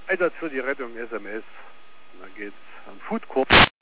Einsatz für die Rettung SMS. Und dann geht's am Food Court.